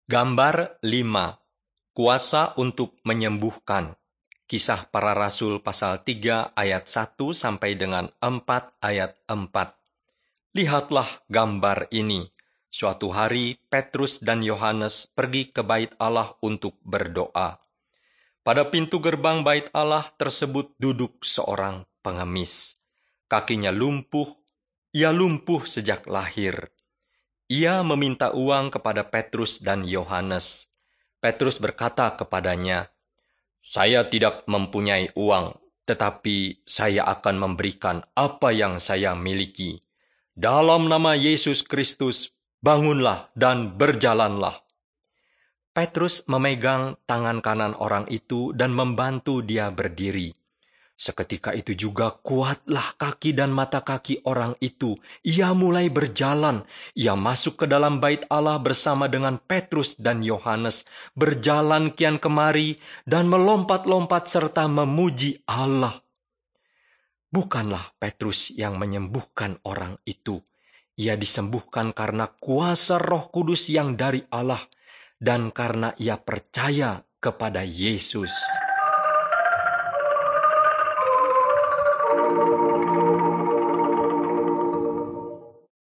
Gambar 5. Kuasa untuk menyembuhkan. Kisah Para Rasul pasal 3 ayat 1 sampai dengan 4 ayat 4. Lihatlah gambar ini. Suatu hari Petrus dan Yohanes pergi ke bait Allah untuk berdoa. Pada pintu gerbang bait Allah tersebut duduk seorang pengemis. Kakinya lumpuh, ia lumpuh sejak lahir. Ia meminta uang kepada Petrus dan Yohanes. Petrus berkata kepadanya, "Saya tidak mempunyai uang, tetapi saya akan memberikan apa yang saya miliki. Dalam nama Yesus Kristus, bangunlah dan berjalanlah." Petrus memegang tangan kanan orang itu dan membantu dia berdiri. Seketika itu juga kuatlah kaki dan mata kaki orang itu. Ia mulai berjalan. Ia masuk ke dalam bait Allah bersama dengan Petrus dan Yohanes, berjalan kian kemari dan melompat-lompat serta memuji Allah. Bukanlah Petrus yang menyembuhkan orang itu. Ia disembuhkan karena kuasa Roh Kudus yang dari Allah dan karena ia percaya kepada Yesus.